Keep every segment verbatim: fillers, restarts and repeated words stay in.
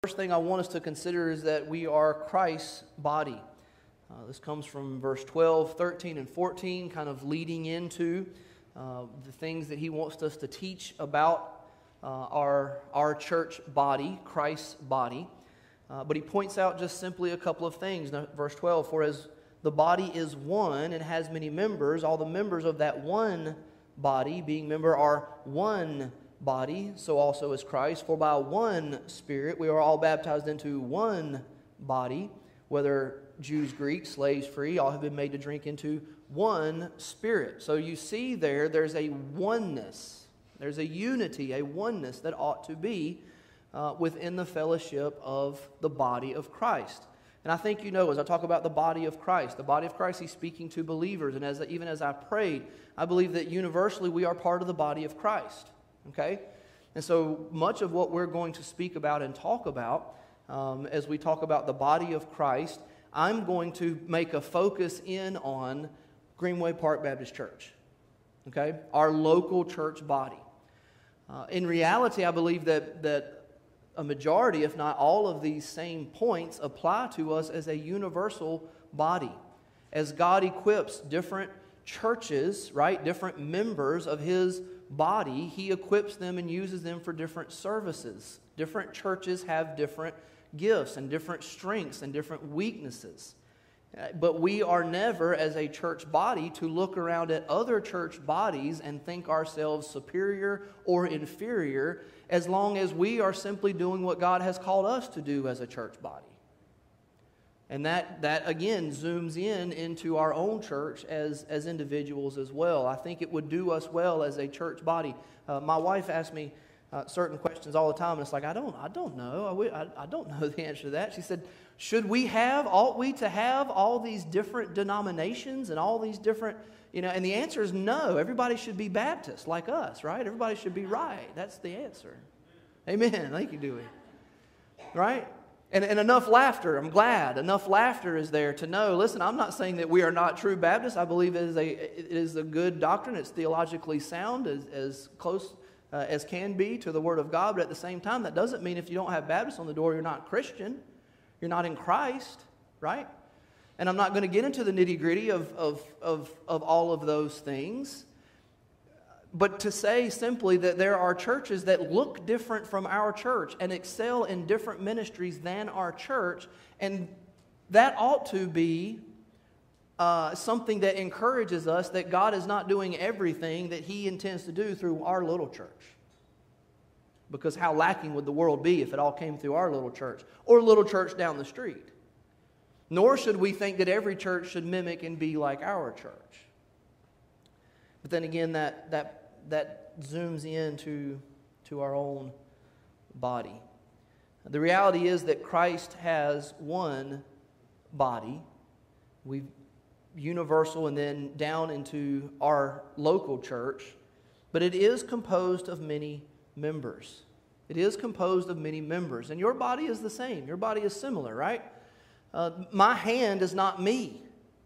First thing I want us to consider is that we are Christ's body. Uh, this comes from verse twelve, thirteen, and fourteen, kind of leading into uh, the things that he wants us to teach about uh, our, our church body, Christ's body. Uh, but he points out just simply a couple of things. Now, verse twelve, for as the body is one and has many members, all the members of that one body, being member, are one body, so also is Christ. For by one Spirit we are all baptized into one body, whether Jews, Greeks, slaves, free, all have been made to drink into one Spirit. So you see there, there's a oneness, there's a unity, a oneness that ought to be uh, within the fellowship of the body of Christ. And I think you know, as I talk about the body of Christ, the body of Christ, he's speaking to believers. And as even as I prayed, I believe that universally we are part of the body of Christ. Okay? And so much of what we're going to speak about and talk about um, as we talk about the body of Christ, I'm going to make a focus in on Greenway Park Baptist Church. Okay? Our local church body. Uh, in reality, I believe that, that a majority, if not all of these same points apply to us as a universal body. As God equips different churches, right, different members of His body, He equips them and uses them for different services. Different churches have different gifts and different strengths and different weaknesses. But we are never, as a church body, to look around at other church bodies and think ourselves superior or inferior, as long as we are simply doing what God has called us to do as a church body. And that, that again, zooms in into our own church as, as individuals as well. I think it would do us well as a church body. Uh, my wife asks me uh, certain questions all the time, and it's like, I don't, I don't know. I, I, I don't know the answer to that. She said, should we have, ought we to have all these different denominations and all these different, you know, and the answer is no. Everybody should be Baptist like us, right? Everybody should be right. That's the answer. Amen. Thank you, Dewey. Right? And, and enough laughter, I'm glad, enough laughter is there to know, listen, I'm not saying that we are not true Baptists. I believe it is a, it is a good doctrine. It's theologically sound, as, as close uh, as can be to the Word of God. But at the same time, that doesn't mean if you don't have Baptist on the door, you're not Christian. You're not in Christ, right? And I'm not going to get into the nitty-gritty of, of, of, of all of those things. But to say simply that there are churches that look different from our church and excel in different ministries than our church, and that ought to be uh, something that encourages us that God is not doing everything that He intends to do through our little church. Because how lacking would the world be if it all came through our little church or little church down the street? Nor should we think that every church should mimic and be like our church. But then again, that that that zooms into to our own body. The reality is that Christ has one body. We've universal and then down into our local church, but it is composed of many members. It is composed of many members. And your body is the same. Your body is similar, right? Uh, my hand is not me.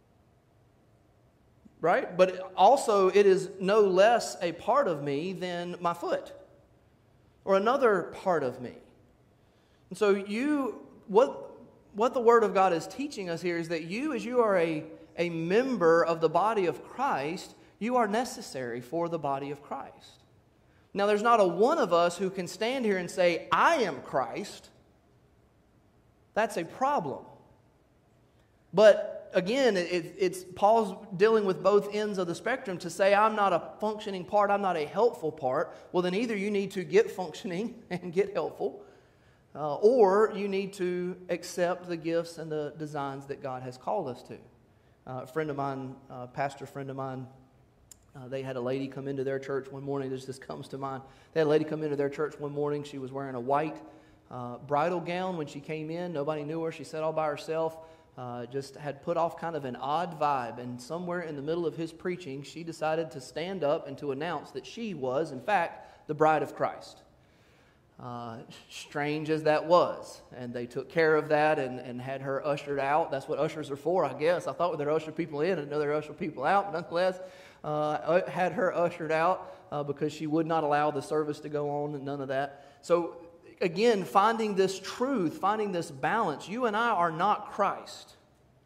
Right? But also it is no less a part of me than my foot or another part of me. And so you, what, what the Word of God is teaching us here is that you, as you are a, a member of the body of Christ, you are necessary for the body of Christ. Now, there's not a one of us who can stand here and say, I am Christ. That's a problem. But again, it, it's Paul's dealing with both ends of the spectrum. To say I'm not a functioning part, I'm not a helpful part, well then either you need to get functioning and get helpful, uh, or you need to accept the gifts and the designs that God has called us to. Uh, a friend of mine, a pastor friend of mine, uh, they had a lady come into their church one morning. This just comes to mind. They had a lady come into their church one morning. She was wearing a white uh, bridal gown when she came in. Nobody knew her. She sat all by herself. Uh, just had put off kind of an odd vibe, and somewhere in the middle of his preaching, she decided to stand up and to announce that she was, in fact, the bride of Christ. Uh, strange as that was, and they took care of that and, and had her ushered out. That's what ushers are for, I guess. I thought they'd usher people in, I didn't know they'd usher people out, but nonetheless, uh, had her ushered out uh, because she would not allow the service to go on and none of that. So again, finding this truth, finding this balance. You and I are not Christ.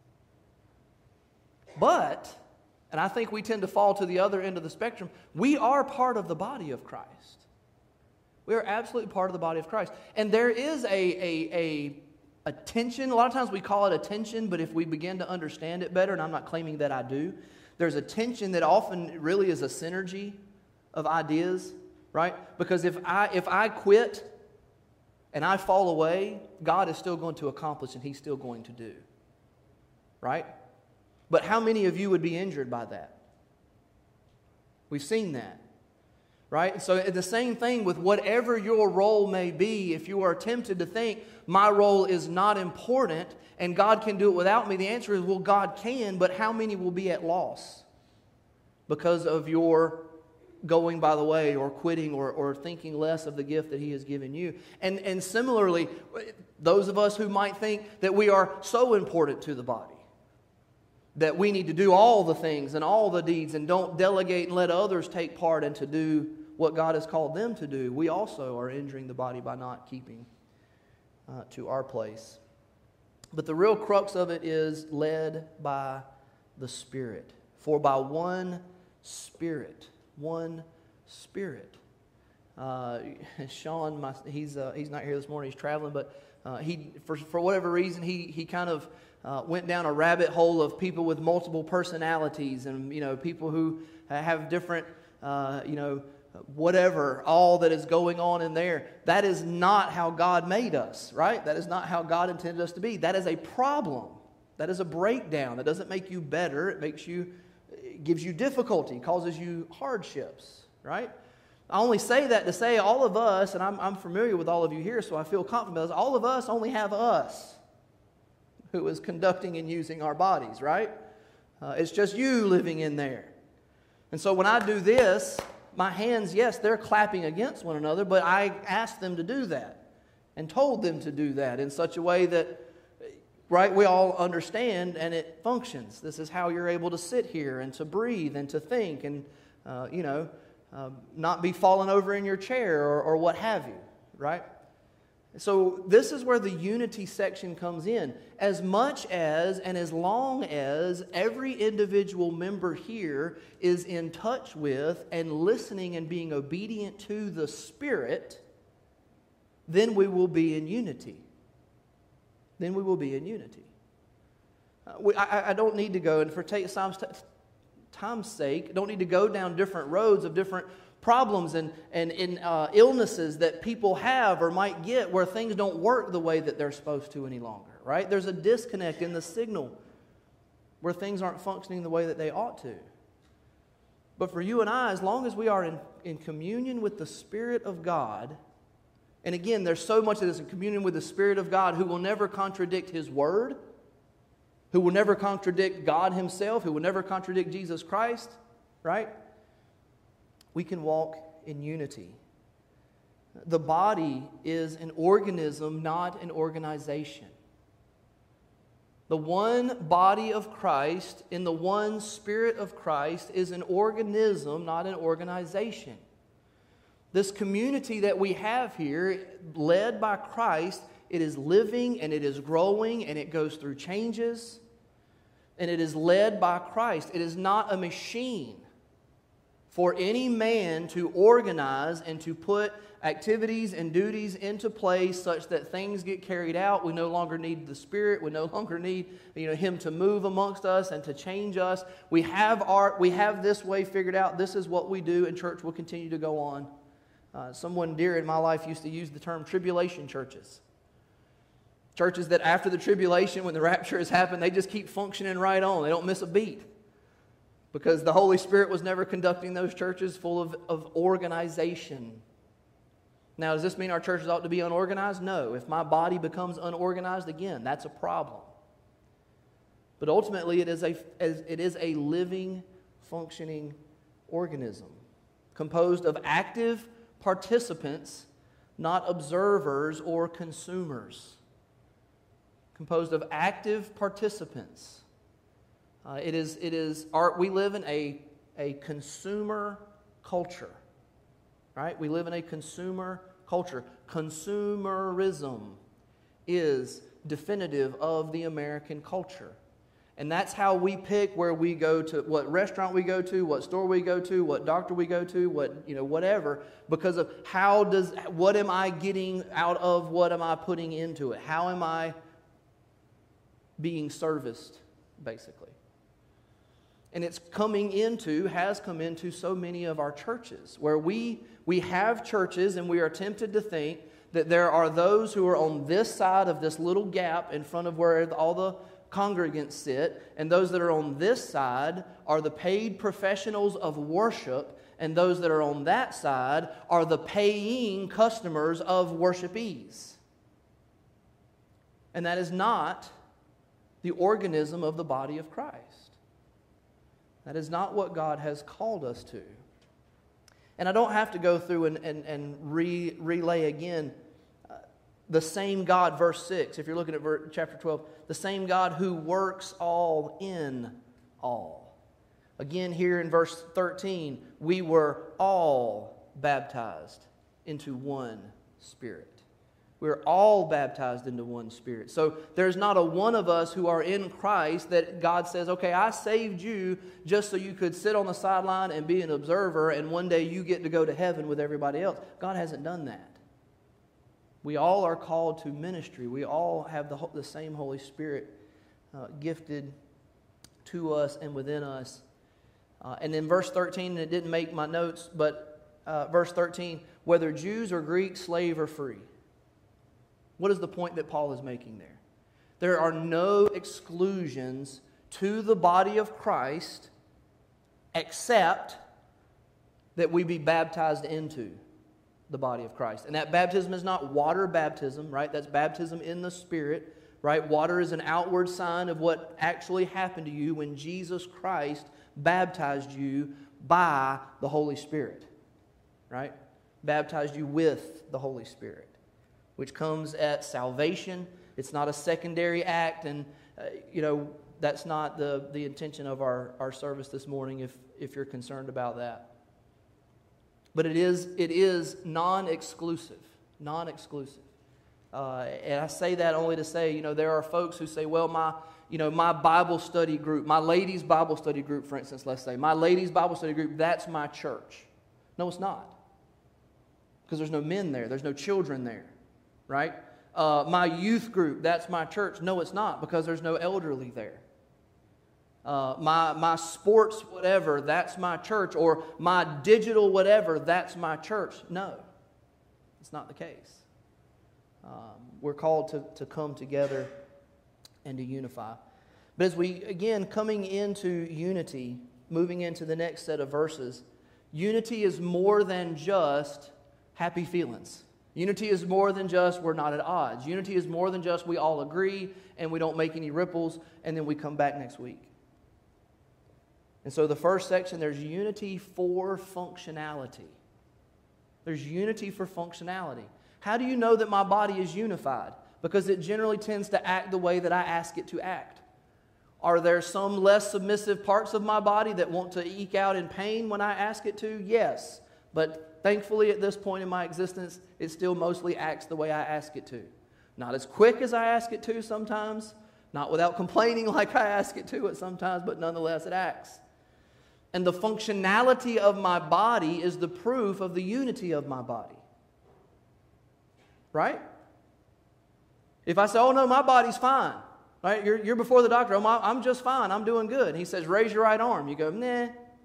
But, and I think we tend to fall to the other end of the spectrum, we are part of the body of Christ. We are absolutely part of the body of Christ. And there is a, a, a, a tension. A lot of times we call it a tension, but if we begin to understand it better, and I'm not claiming that I do, there's a tension that often really is a synergy of ideas, right? Because if I if I quit and I fall away, God is still going to accomplish and He's still going to do, right? But how many of you would be injured by that? We've seen that, right? So the same thing with whatever your role may be. If you are tempted to think my role is not important and God can do it without me, the answer is, well, God can, but how many will be at loss because of your going by the way or quitting or, or thinking less of the gift that He has given you? And, and similarly, those of us who might think that we are so important to the body, that we need to do all the things and all the deeds and don't delegate and let others take part and to do what God has called them to do, we also are injuring the body by not keeping uh, to our place. But the real crux of it is led by the Spirit. For by one Spirit, one Spirit. Uh, Sean, my, he's uh, he's not here this morning. He's traveling, but uh, he for for whatever reason he he kind of uh, went down a rabbit hole of people with multiple personalities, and you know people who have different uh, you know whatever all that is going on in there. That is not how God made us, right? That is not how God intended us to be. That is a problem. That is a breakdown. That doesn't make you better. It makes you it gives you difficulty, causes you hardships, right? I only say that to say all of us, and I'm, I'm familiar with all of you here, so I feel confident about this, all of us only have us who is conducting and using our bodies, right? Uh, it's just you living in there. And so when I do this, my hands, yes, they're clapping against one another, but I asked them to do that and told them to do that in such a way that, right, we all understand and it functions. This is how you're able to sit here and to breathe and to think and, uh, you know, uh, not be falling over in your chair or, or what have you, right? So this is where the unity section comes in. As much as and as long as every individual member here is in touch with and listening and being obedient to the Spirit, then we will be in unity. Then we will be in unity. Uh, we, I, I don't need to go, and for take time's, time's sake, don't need to go down different roads of different problems and, and in, uh, illnesses that people have or might get where things don't work the way that they're supposed to any longer, right? There's a disconnect in the signal where things aren't functioning the way that they ought to. But for you and I, as long as we are in, in communion with the Spirit of God, and again, there's so much that is in communion with the Spirit of God who will never contradict His Word, who will never contradict God Himself, who will never contradict Jesus Christ, right? We can walk in unity. The body is an organism, not an organization. The one body of Christ in the one Spirit of Christ is an organism, not an organization. This community that we have here, led by Christ, it is living and it is growing and it goes through changes. And it is led by Christ. It is not a machine for any man to organize and to put activities and duties into place such that things get carried out. We no longer need the Spirit. We no longer need, you know, Him to move amongst us and to change us. We have our, we have this way figured out. This is what we do, and church will continue to go on. Uh, someone dear in my life used to use the term tribulation churches. Churches that after the tribulation, when the rapture has happened, they just keep functioning right on. They don't miss a beat. Because the Holy Spirit was never conducting those churches full of, of organization. Now, does this mean our churches ought to be unorganized? No. If my body becomes unorganized, again, that's a problem. But ultimately, it is a, it is a living, functioning organism composed of active participants, not observers or consumers. Composed of active participants. Uh, it is, it is, our, we live in a, a consumer culture, right? We live in a consumer culture. Consumerism is definitive of the American culture. And that's how we pick where we go to, what restaurant we go to, what store we go to, what doctor we go to, what, you know, whatever, because of how does, what am I getting out of, what am I putting into it? How am I being serviced, basically? And it's coming into, has come into so many of our churches, where we, we have churches and we are tempted to think that there are those who are on this side of this little gap in front of where all the congregants sit, and those that are on this side are the paid professionals of worship, and those that are on that side are the paying customers of worshipees. And that is not the organism of the body of Christ. That is not what God has called us to. And I don't have to go through and, and, and re, relay again uh, the same God, verse six, if you're looking at ver, chapter twelve, the same God who works all in all. Again, here in verse thirteen, we were all baptized into one Spirit. We're all baptized into one Spirit. So there's not a one of us who are in Christ that God says, okay, I saved you just so you could sit on the sideline and be an observer, and one day you get to go to heaven with everybody else. God hasn't done that. We all are called to ministry. We all have the, the same Holy Spirit uh, gifted to us and within us. Uh, and in verse thirteen, and it didn't make my notes, but uh, verse thirteen, whether Jews or Greeks, slave or free. What is the point that Paul is making there? There are no exclusions to the body of Christ except that we be baptized into the body of Christ. And that baptism is not water baptism, right? That's baptism in the Spirit, right? Water is an outward sign of what actually happened to you when Jesus Christ baptized you by the Holy Spirit, right? Baptized you with the Holy Spirit, which comes at salvation. It's not a secondary act, and uh, you know that's not the, the intention of our, our service this morning if, if you're concerned about that. But it is it is non-exclusive, non-exclusive. Uh, and I say that only to say, you know, there are folks who say, well, my, you know, my Bible study group, my ladies' Bible study group, for instance, let's say, my ladies' Bible study group, that's my church. No, it's not. Because there's no men there. There's no children there. Right? Uh, my youth group, that's my church. No, it's not, because there's no elderly there. Uh, my, my sports whatever, that's my church. Or my digital whatever, that's my church. No, it's not the case. Um, we're called to, to come together and to unify. But as we, again, coming into unity, moving into the next set of verses, unity is more than just happy feelings. Unity is more than just we're not at odds. Unity is more than just we all agree and we don't make any ripples and then we come back next week. And so the first section, there's unity for functionality. There's unity for functionality. How do you know that my body is unified? Because it generally tends to act the way that I ask it to act. Are there some less submissive parts of my body that want to eke out in pain when I ask it to? Yes. But thankfully, at this point in my existence, it still mostly acts the way I ask it to. Not as quick as I ask it to sometimes, not without complaining like I ask it to it sometimes, but nonetheless it acts. And the functionality of my body is the proof of the unity of my body. Right? If I say, oh no, my body's fine. Right? You're, you're before the doctor, oh, my, I'm just fine, I'm doing good. He says, raise your right arm. You go, nah.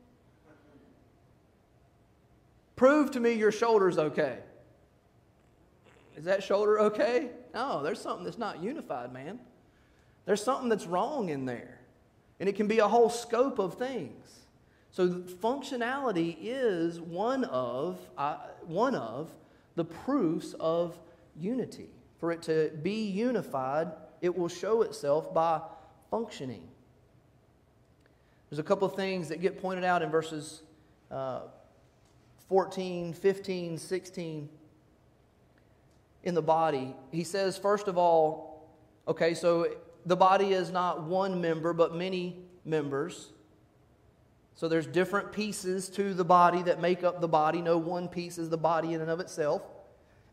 Prove to me your shoulder's okay. Is that shoulder okay? No, there's something that's not unified, man. There's something that's wrong in there. And it can be a whole scope of things. So functionality is one of, uh, one of the proofs of unity. For it to be unified, it will show itself by functioning. There's a couple of things that get pointed out in verses uh, fourteen, fifteen, sixteen in the body. He says, first of all, okay, so the body is not one member, but many members. So there's different pieces to the body that make up the body. No one piece is the body in and of itself.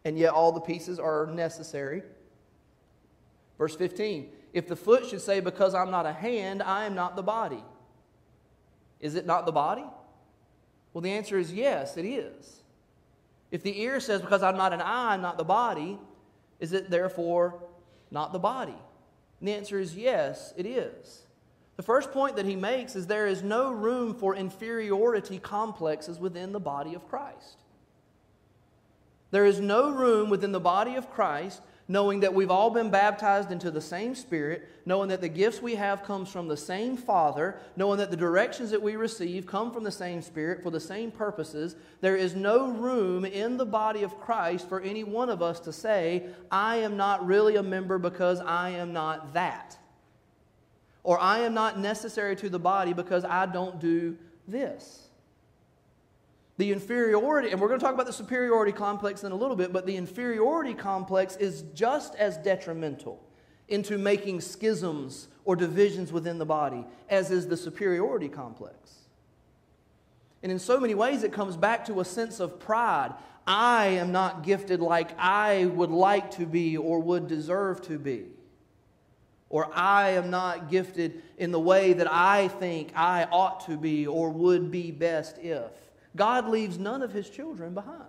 and yet all the pieces are necessary. Verse fifteen, if the foot should say, because I'm not a hand, I am not the body, is it not the body? Well, the answer is yes, it is. If the ear says, because I'm not an eye, I'm not the body, is it therefore not the body? And the answer is yes, it is. The first point that he makes is there is no room for inferiority complexes within the body of Christ. There is no room within the body of Christ, knowing that we've all been baptized into the same Spirit, knowing that the gifts we have comes from the same Father, knowing that the directions that we receive come from the same Spirit for the same purposes. There is no room in the body of Christ for any one of us to say, I am not really a member because I am not that. Or I am not necessary to the body because I don't do this. The inferiority, and we're going to talk about the superiority complex in a little bit, but the inferiority complex is just as detrimental into making schisms or divisions within the body as is the superiority complex. And in so many ways it comes back to a sense of pride. I am not gifted like I would like to be or would deserve to be. Or I am not gifted in the way that I think I ought to be or would be best if. God leaves none of His children behind.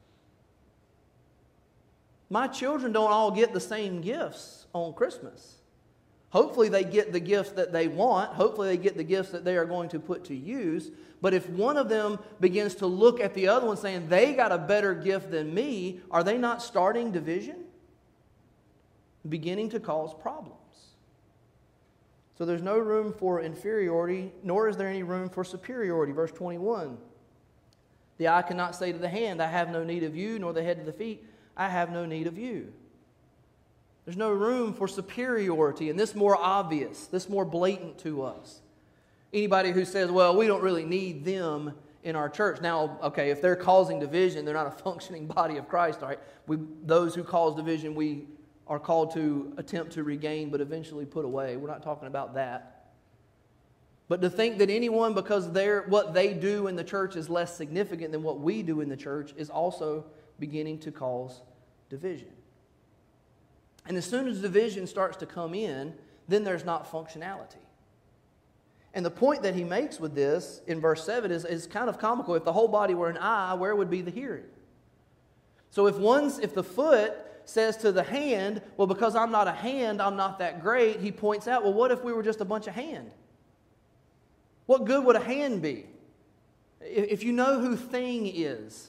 My children don't all get the same gifts on Christmas. Hopefully they get the gifts that they want. Hopefully they get the gifts that they are going to put to use. But if one of them begins to look at the other one saying, they got a better gift than me, are they not starting division? Beginning to cause problems. So there's no room for inferiority, nor is there any room for superiority. Verse twenty-one. The eye cannot say to the hand, I have no need of you, nor the head to the feet, I have no need of you. There's no room for superiority, and this more obvious, this more blatant to us. Anybody who says, well, we don't really need them in our church. Now, okay, if they're causing division, they're not a functioning body of Christ, all right? We, those who cause division, we are called to attempt to regain, but eventually put away. We're not talking about that. But to think that anyone, because they're, what they do in the church is less significant than what we do in the church, is also beginning to cause division. And as soon as division starts to come in, then there's not functionality. And the point that he makes with this in verse seven is, is kind of comical. If the whole body were an eye, where would be the hearing? So if one's, if the foot says to the hand, well, because I'm not a hand, I'm not that great, he points out, well, what if we were just a bunch of hand? What good would a hand be? If you know who Thing is.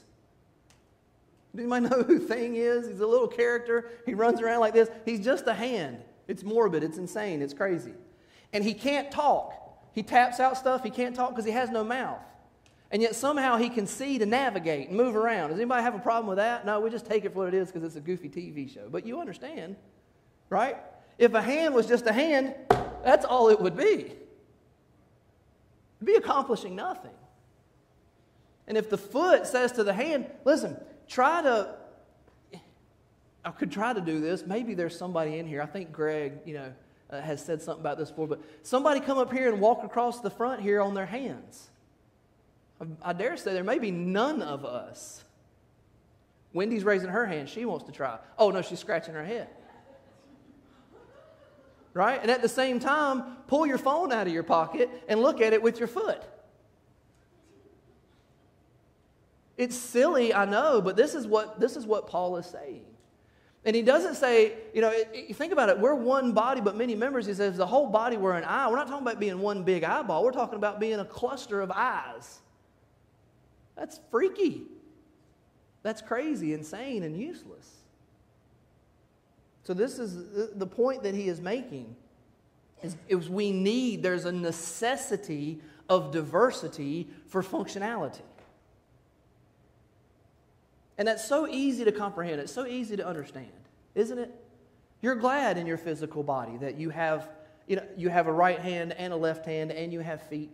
Do anybody know who Thing is? He's a little character. He runs around like this. He's just a hand. It's morbid. It's insane. It's crazy. And he can't talk. He taps out stuff. He can't talk because he has no mouth. And yet somehow he can see to navigate and move around. Does anybody have a problem with that? No, we just take it for what it is because it's a goofy T V show. But you understand, right? If a hand was just a hand, that's all it would be. It'd be accomplishing nothing. And if the foot says to the hand, listen, try to, I could try to do this. Maybe there's somebody in here. I think Greg, you know, uh, has said something about this before. But somebody come up here and walk across the front here on their hands. I, I dare say there may be none of us. Wendy's raising her hand. She wants to try. Oh, no, she's scratching her head. Right? And at the same time, pull your phone out of your pocket and look at it with your foot. It's silly, I know, but this is what this is what Paul is saying. And he doesn't say, you know, it, it, think about it. We're one body, but many members. He says the whole body were an eye. We're not talking about being one big eyeball. We're talking about being a cluster of eyes. That's freaky. That's crazy, insane, and useless. So this is the point that he is making. Is, is we need, there's a necessity of diversity for functionality. And that's so easy to comprehend. It's so easy to understand, isn't it? You're glad in your physical body that you have, you know, you have a right hand and a left hand and you have feet.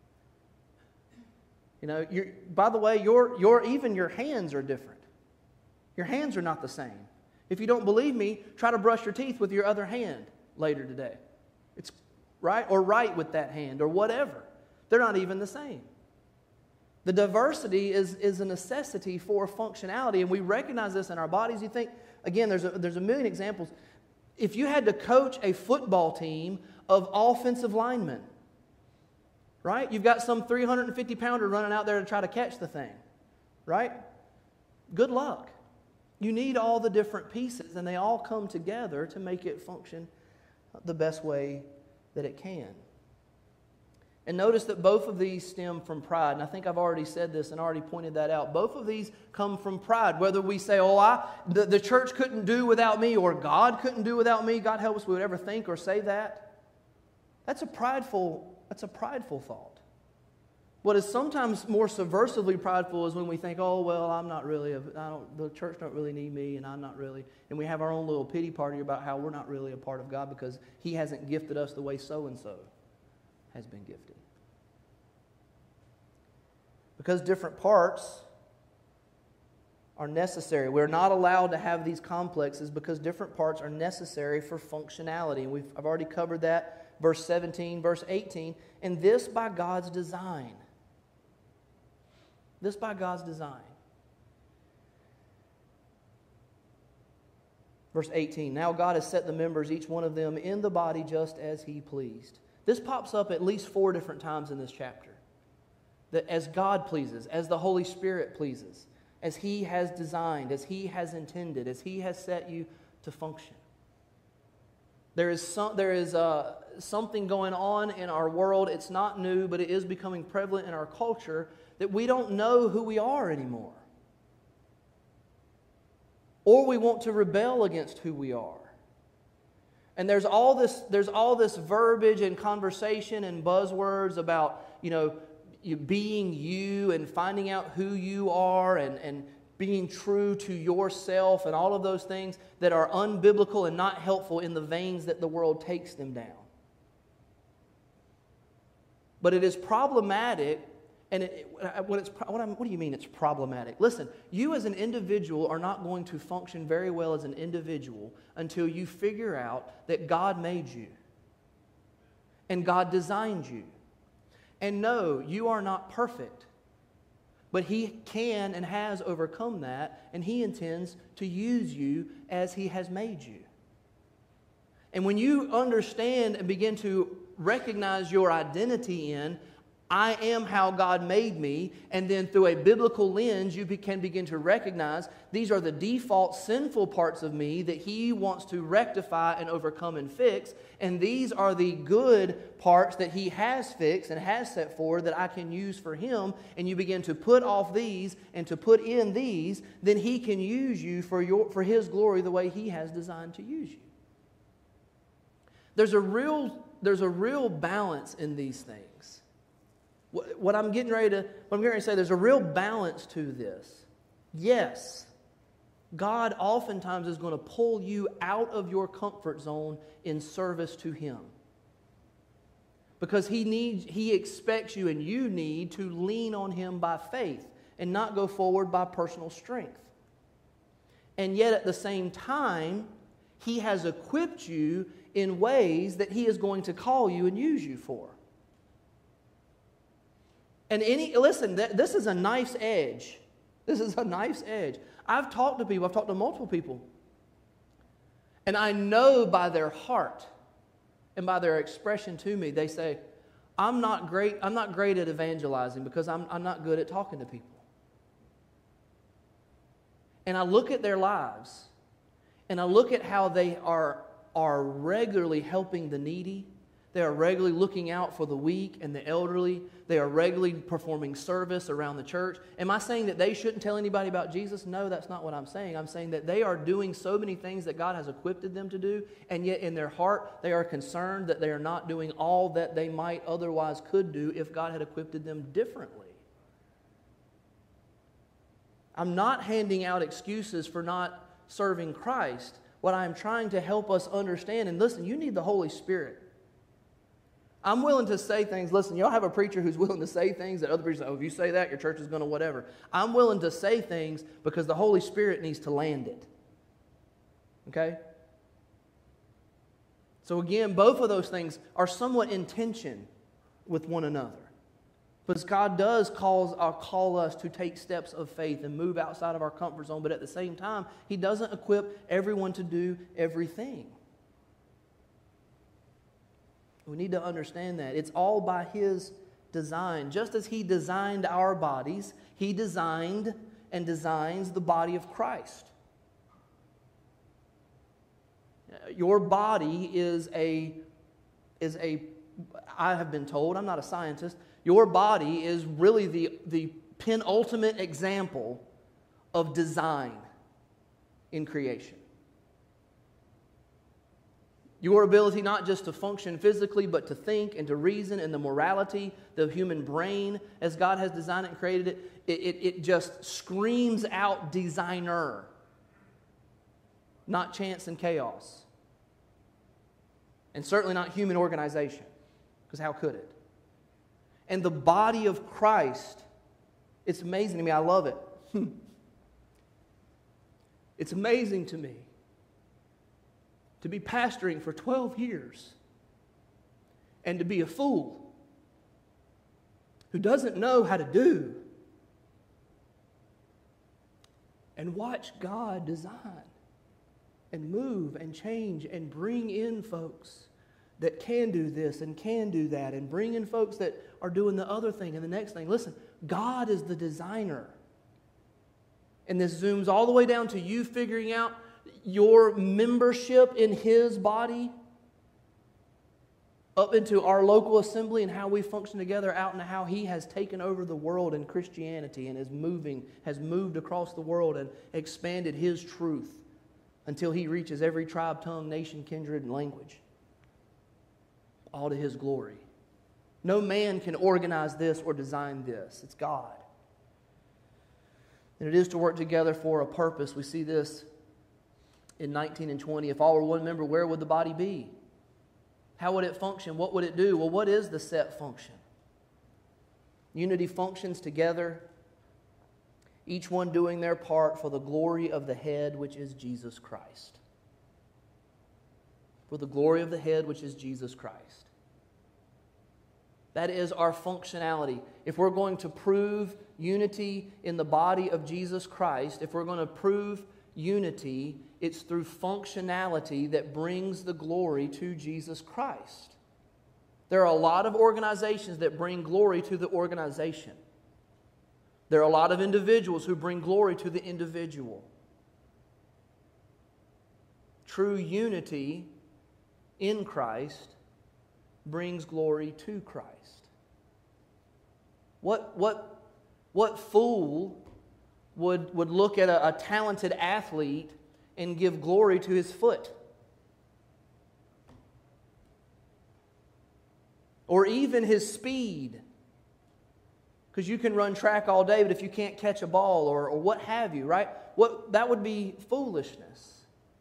You know, you're, by the way, your, your, even your hands are different. Your hands are not the same. If you don't believe me, try to brush your teeth with your other hand later today. It's right, or write with that hand, or whatever. They're not even the same. The diversity is, is a necessity for functionality, and we recognize this in our bodies. You think, again, there's a, there's a million examples. If you had to coach a football team of offensive linemen, right? You've got some three hundred fifty pounder running out there to try to catch the thing, right? Good luck. You need all the different pieces, and they all come together to make it function the best way that it can. And notice that both of these stem from pride. And I think I've already said this and already pointed that out. Both of these come from pride. Whether we say, oh, I, the, the church couldn't do without me, or God couldn't do without me, God help us, we would ever think or say that. That's a prideful, that's a prideful thought. What is sometimes more subversively prideful is when we think, oh, well, I'm not really, a, I don't, the church don't really need me, and I'm not really, and we have our own little pity party about how we're not really a part of God because He hasn't gifted us the way so-and-so has been gifted. Because different parts are necessary. We're not allowed to have these complexes because different parts are necessary for functionality. And we've, I've already covered that. Verse seventeen, verse eighteen. And this by God's design. This by God's design. Verse eighteen. Now God has set the members, each one of them, in the body just as He pleased. This pops up at least four different times in this chapter. That as God pleases, as the Holy Spirit pleases, as He has designed, as He has intended, as He has set you to function. There is some, there is uh, something going on in our world. It's not new, but it is becoming prevalent in our culture that we don't know who we are anymore. Or we want to rebel against who we are. And there's all this, there's all this verbiage and conversation and buzzwords about, you know, you being you and finding out who you are and, and being true to yourself and all of those things that are unbiblical and not helpful in the veins that the world takes them down. But it is problematic, and it, what, it's, what, I'm, what do you mean it's problematic? Listen, you as an individual are not going to function very well as an individual until you figure out that God made you and God designed you. And no, you are not perfect. But He can and has overcome that, and He intends to use you as He has made you. And when you understand and begin to recognize your identity in, I am how God made me, and then through a biblical lens, you can begin to recognize these are the default sinful parts of me that He wants to rectify and overcome and fix, and these are the good parts that He has fixed and has set forward that I can use for Him, and you begin to put off these and to put in these, then He can use you for your for His glory the way He has designed to use you. There's a real, there's a real balance in these things. What I'm getting ready to, what I'm getting ready to say, there's a real balance to this. Yes, God oftentimes is going to pull you out of your comfort zone in service to Him. Because He needs, He expects you and you need to lean on Him by faith and not go forward by personal strength. And yet at the same time, He has equipped you in ways that He is going to call you and use you for. And any, listen, th- this is a knife's edge. This is a knife's edge. I've talked to people, I've talked to multiple people, and I know by their heart and by their expression to me, they say, I'm not great, I'm not great at evangelizing because I'm, I'm not good at talking to people. And I look at their lives, and I look at how they are, are regularly helping the needy. They are regularly looking out for the weak and the elderly. They are regularly performing service around the church. Am I saying that they shouldn't tell anybody about Jesus? No, that's not what I'm saying. I'm saying that they are doing so many things that God has equipped them to do, and yet in their heart they are concerned that they are not doing all that they might otherwise could do if God had equipped them differently. I'm not handing out excuses for not serving Christ. What I'm trying to help us understand, and listen, you need the Holy Spirit. I'm willing to say things. Listen, y'all have a preacher who's willing to say things that other preachers say, oh, if you say that, your church is going to whatever. I'm willing to say things because the Holy Spirit needs to land it. Okay? So again, both of those things are somewhat in tension with one another. Because God does cause, uh, call us to take steps of faith and move outside of our comfort zone, but at the same time, He doesn't equip everyone to do everything. We need to understand that. It's all by His design. Just as He designed our bodies, He designed and designs the body of Christ. Your body is a, is a, I have been told, I'm not a scientist, your body is really the, the penultimate example of design in creation. Your ability not just to function physically, but to think and to reason, and the morality, the human brain, as God has designed it and created it, it, it, it just screams out designer, not chance and chaos. And certainly not human organization, because how could it? And the body of Christ, it's amazing to me. I love it. It's amazing to me to be pastoring for twelve years and to be a fool who doesn't know how to do and watch God design and move and change and bring in folks that can do this and can do that, and bring in folks that are doing the other thing and the next thing. Listen, God is the designer. And this zooms all the way down to you figuring out your membership in His body, up into our local assembly and how we function together, out into how He has taken over the world in Christianity and is moving, has moved across the world and expanded His truth until He reaches every tribe, tongue, nation, kindred, and language. All to His glory. No man can organize this or design this. It's God. And it is to work together for a purpose. We see this in nineteen and twenty. If all were one member, where would the body be? How would it function? What would it do? Well, what is the set function? Unity functions together, each one doing their part for the glory of the head, which is Jesus Christ. For the glory of the head, which is Jesus Christ. That is our functionality. If we're going to prove unity in the body of Jesus Christ, if we're going to prove unity, it's through functionality that brings the glory to Jesus Christ. There are a lot of organizations that bring glory to the organization. There are a lot of individuals who bring glory to the individual. True unity in Christ brings glory to Christ. What, what, what fool would, would look at a, a talented athlete and give glory to his foot? Or even his speed. Because you can run track all day, but if you can't catch a ball or, or what have you, right? What, that would be foolishness.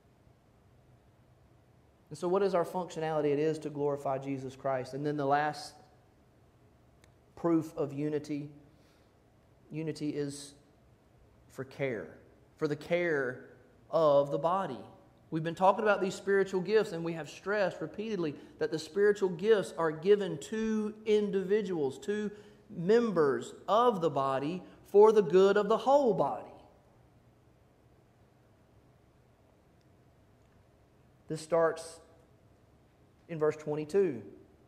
And so what is our functionality? It is to glorify Jesus Christ. And then the last proof of unity, unity is for care, for the care of the body. We've been talking about these spiritual gifts, and we have stressed repeatedly that the spiritual gifts are given to individuals, to members of the body for the good of the whole body. This starts in verse twenty-two.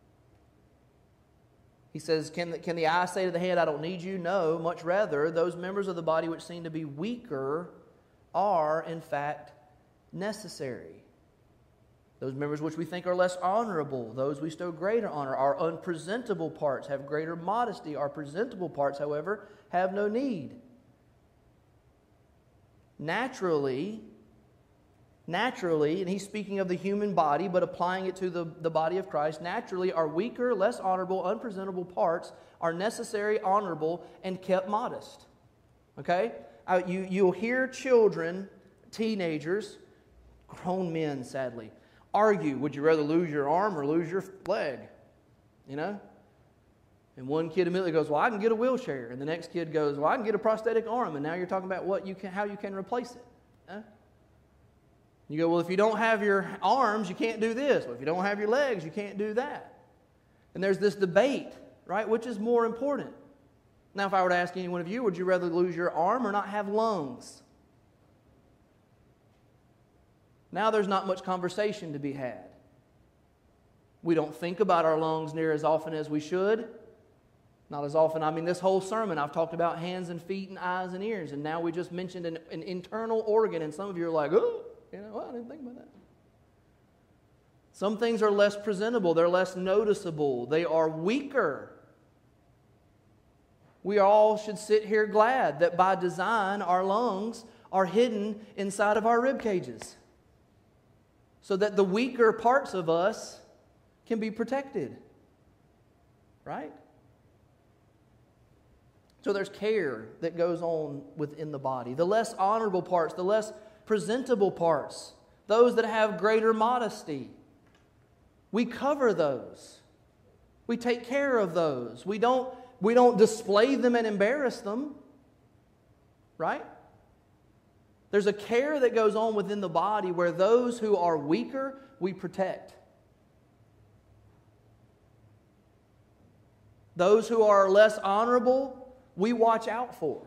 He says, can the, can the eye say to the head, I don't need you? No, much rather, those members of the body which seem to be weaker are, in fact, necessary. Those members which we think are less honorable, those we bestow greater honor. Our unpresentable parts have greater modesty. Our presentable parts, however, have no need. Naturally, naturally, and he's speaking of the human body, but applying it to the, the body of Christ, naturally our weaker, less honorable, unpresentable parts are necessary, honorable, and kept modest. Okay? Uh, you, you'll hear children, teenagers, grown men, sadly, argue, would you rather lose your arm or lose your leg? You know? And one kid immediately goes, well, I can get a wheelchair. And the next kid goes, well, I can get a prosthetic arm. And now you're talking about what you can, how you can replace it. Huh? You go, well, if you don't have your arms, you can't do this. Well, if you don't have your legs, you can't do that. And there's this debate, right? Which is more important? Now, if I were to ask any one of you, would you rather lose your arm or not have lungs? Now there's not much conversation to be had. We don't think about our lungs near as often as we should. Not as often. I mean, this whole sermon I've talked about hands and feet and eyes and ears, and now we just mentioned an, an internal organ, and some of you are like, oh, you know, well, I didn't think about that. Some things are less presentable. They're less noticeable. They are weaker. We all should sit here glad that by design our lungs are hidden inside of our rib cages so that the weaker parts of us can be protected. Right? So there's care that goes on within the body. The less honorable parts, the less presentable parts, those that have greater modesty, we cover those. We take care of those. We don't, we don't display them and embarrass them. Right? There's a care that goes on within the body where those who are weaker, we protect. Those who are less honorable, we watch out for.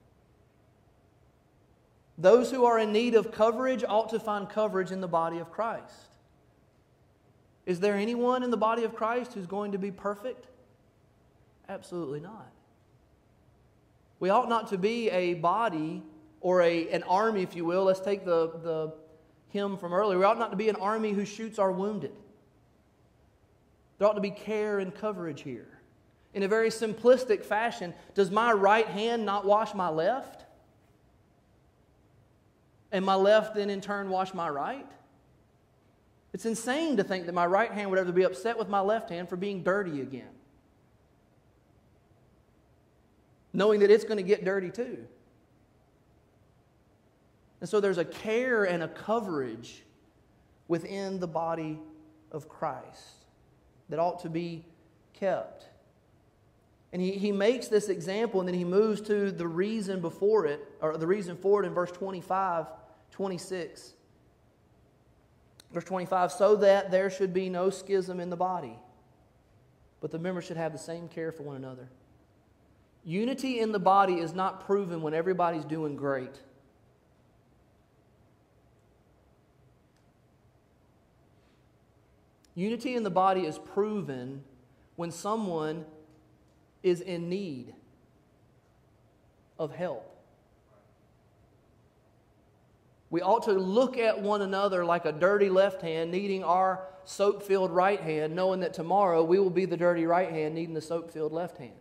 Those who are in need of coverage ought to find coverage in the body of Christ. Is there anyone in the body of Christ who's going to be perfect? Absolutely not. We ought not to be a body or a, an army, if you will. Let's take the, the hymn from earlier. We ought not to be an army who shoots our wounded. There ought to be care and coverage here. In a very simplistic fashion, does my right hand not wash my left? And my left then in turn wash my right? It's insane to think that my right hand would ever be upset with my left hand for being dirty again, knowing that it's going to get dirty too. And so there's a care and a coverage within the body of Christ that ought to be kept. And he, he makes this example, and then he moves to the reason before it, or the reason for it in verse twenty-five, twenty-six. Verse twenty-five, so that there should be no schism in the body, but the members should have the same care for one another. Unity in the body is not proven when everybody's doing great. Unity in the body is proven when someone is in need of help. We ought to look at one another like a dirty left hand needing our soap-filled right hand, knowing that tomorrow we will be the dirty right hand needing the soap-filled left hand.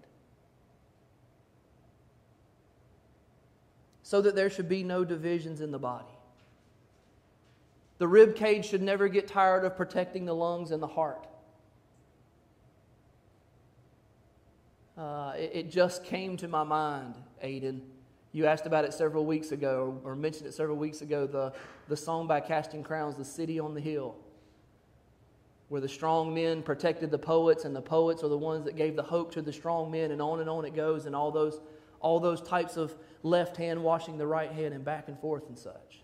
So that there should be no divisions in the body. The rib cage should never get tired of protecting the lungs and the heart. Uh, it, it just came to my mind, Aiden. You asked about it several weeks ago, or mentioned it several weeks ago, the, the song by Casting Crowns, The City on the Hill, where the strong men protected the poets, and the poets are the ones that gave the hope to the strong men, and on and on it goes, and all those, all those types of left hand washing the right hand and back and forth and such.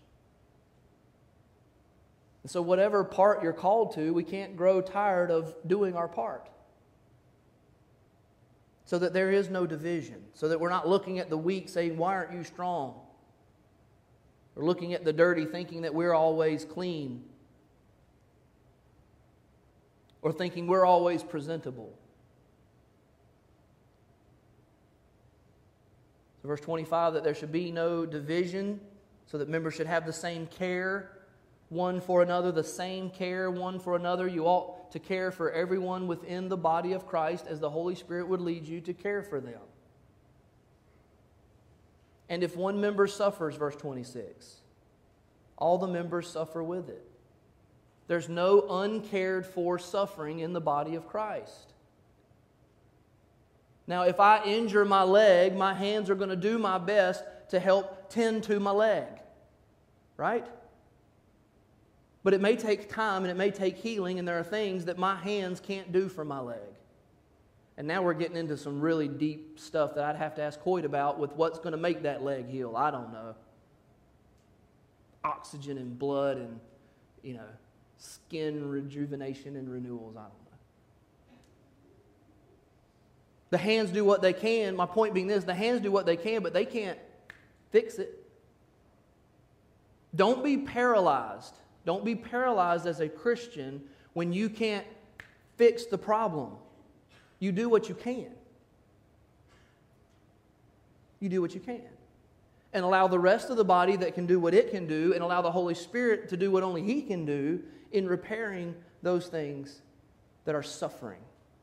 And so whatever part you're called to, we can't grow tired of doing our part. So that there is no division. So that we're not looking at the weak saying, why aren't you strong? Or looking at the dirty thinking that we're always clean. Or thinking we're always presentable. So verse twenty-five, that there should be no division, so that members should have the same care one for another, the same care one for another. You ought to care for everyone within the body of Christ as the Holy Spirit would lead you to care for them. And if one member suffers, verse twenty-six, all the members suffer with it. There's no uncared for suffering in the body of Christ. Now, if I injure my leg, my hands are going to do my best to help tend to my leg. Right? But it may take time and it may take healing, and there are things that my hands can't do for my leg. And now we're getting into some really deep stuff that I'd have to ask Hoyt about with what's going to make that leg heal. I don't know. Oxygen and blood and, you know, skin rejuvenation and renewals. I don't know. The hands do what they can. My point being this, the hands do what they can, but they can't fix it. Don't be paralyzed. Don't be paralyzed as a Christian when you can't fix the problem. You do what you can. You do what you can. And allow the rest of the body that can do what it can do, and allow the Holy Spirit to do what only He can do in repairing those things that are suffering.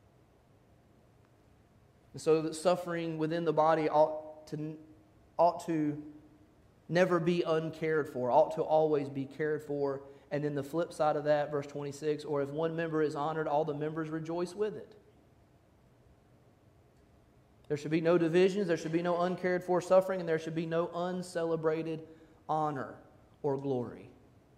And so that suffering within the body ought to, ought to never be uncared for, ought to always be cared for. And then the flip side of that, verse twenty-six, or if one member is honored, all the members rejoice with it. There should be no divisions, there should be no uncared for suffering, and there should be no uncelebrated honor or glory.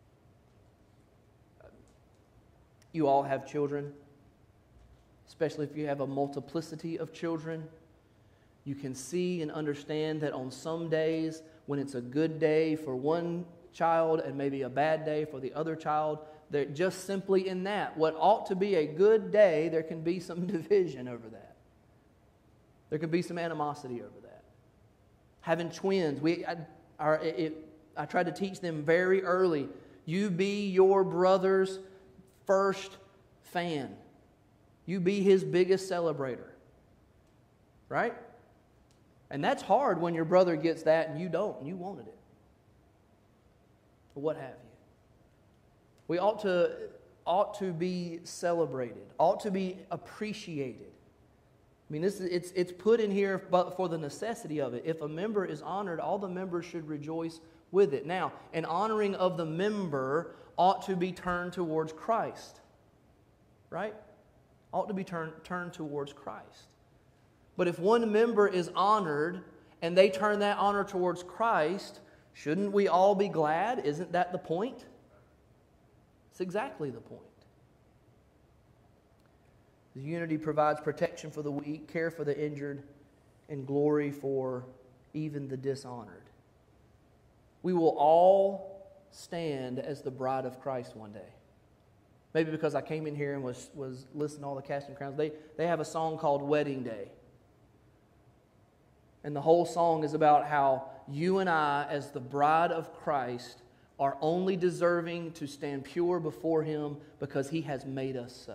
You all have children, especially if you have a multiplicity of children. You can see and understand that on some days, when it's a good day for one child and maybe a bad day for the other child, that just simply in that, what ought to be a good day, there can be some division over that. There can be some animosity over that. Having twins, we I, our, it, I tried to teach them very early. You be your brother's first fan. You be his biggest celebrator. Right? And that's hard when your brother gets that and you don't, and you wanted it. Or what have you. We ought to, ought to be celebrated, ought to be appreciated. I mean, this is, it's, it's put in here but for the necessity of it. If a member is honored, all the members should rejoice with it. Now, an honoring of the member ought to be turned towards Christ. Right? Ought to be turned, turned towards Christ. But if one member is honored and they turn that honor towards Christ, shouldn't we all be glad? Isn't that the point? It's exactly the point. The unity provides protection for the weak, care for the injured, and glory for even the dishonored. We will all stand as the bride of Christ one day. Maybe because I came in here and was, was listening to all the Casting Crowns. They, they have a song called Wedding Day. And the whole song is about how you and I, as the bride of Christ, are only deserving to stand pure before Him because He has made us so.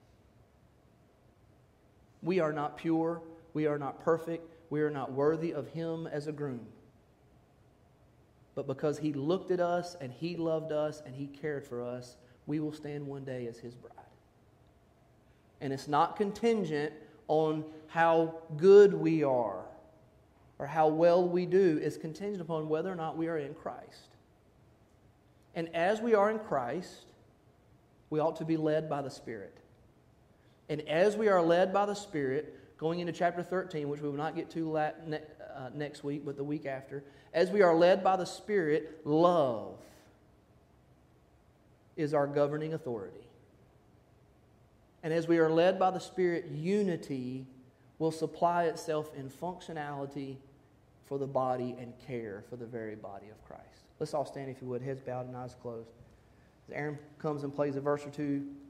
We are not pure. We are not perfect. We are not worthy of Him as a groom. But because He looked at us and He loved us and He cared for us, we will stand one day as His bride. And it's not contingent on how good we are or how well we do. It's contingent upon whether or not we are in Christ. And as we are in Christ, we ought to be led by the Spirit. And as we are led by the Spirit, going into chapter thirteen, which we will not get to la- ne- uh, next week, but the week after, as we are led by the Spirit, love is our governing authority. And as we are led by the Spirit, unity will supply itself in functionality for the body and care for the very body of Christ. Let's all stand, if you would, heads bowed and eyes closed. As Aaron comes and plays a verse or two